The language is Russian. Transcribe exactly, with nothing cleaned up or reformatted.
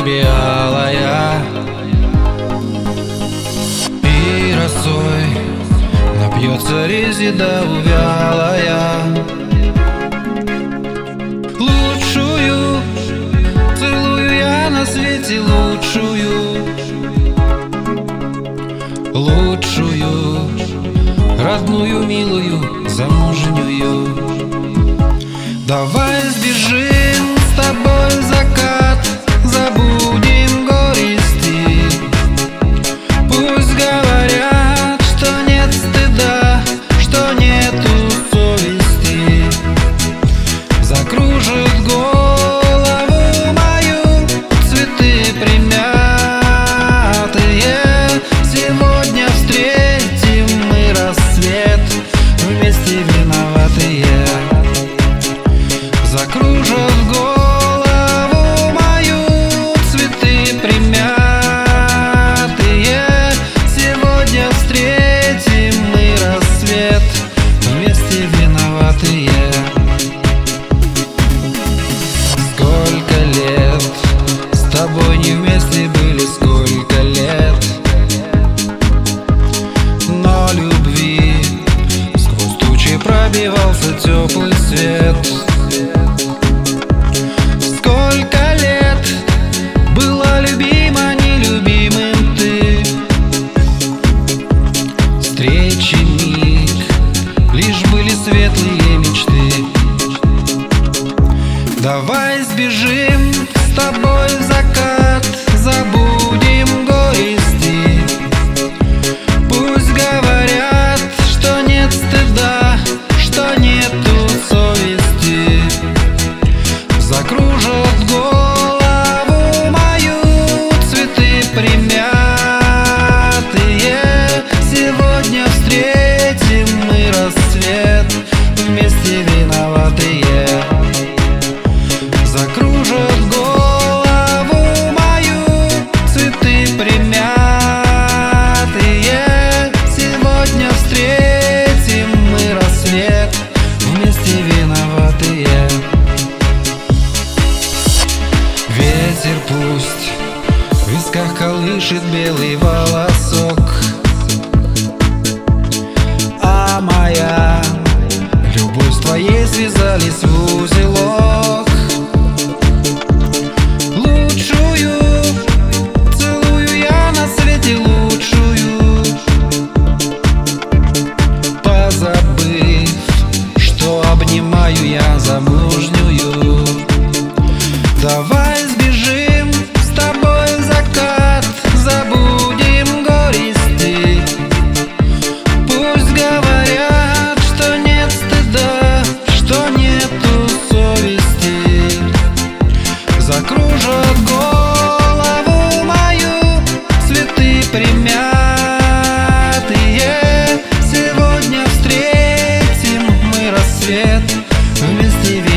небе алая, и росой напьется резида увялая. Лучшую целую я на свете, лучшую, лучшую, родную, милую, замужнюю. Давай сбежим с тобой в закат, забудем горести. Пусть говорят, что нет стыда, что нету совести. Закружит голову мою цветы примятые. Сегодня встретим мы рассвет, вместе виноватые. Закружат голову мою цветы примятые. Сегодня встретим мы рассвет, вместе виноватые. Сколько лет с тобой не вместе были, сколько лет, но любви сквозь тучи пробивался теплый свет. Сколько лет была любима нелюбимым ты, встречи миг, лишь были светлые мечты. Давай сбежим с тобой в закат, забудем горести. Пусть говорят, что нет стыда, что нету совести. Закружат голову мою цветы примятые. Сегодня встретим мы рассвет, вместе виноватые. Закружат голову мою цветы примятые. Сегодня встретим мы рассвет, вместе виноватые. Ветер пусть в висках колышет белый волосок, а моя любовь с твоей связались в узелок. Лучшую целую я на свете, лучшую, позабыв, что обнимаю я замужнюю. Давай сбежим с тобой в закат, забудем горести. Пусть говорят, что нет стыда, что нету совести. Закружат голову мою цветы примятые. Сегодня встретим мы рассвет, вместе